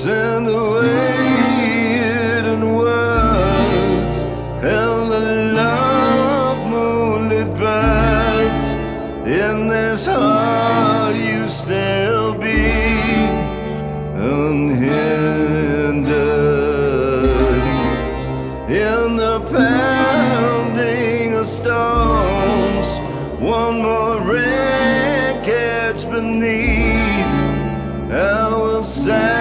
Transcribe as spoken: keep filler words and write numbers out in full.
and the way it was held a love moonlit bites in this heart. You still beat unhindered in the pounding of storms. One more wreckage beneath our side.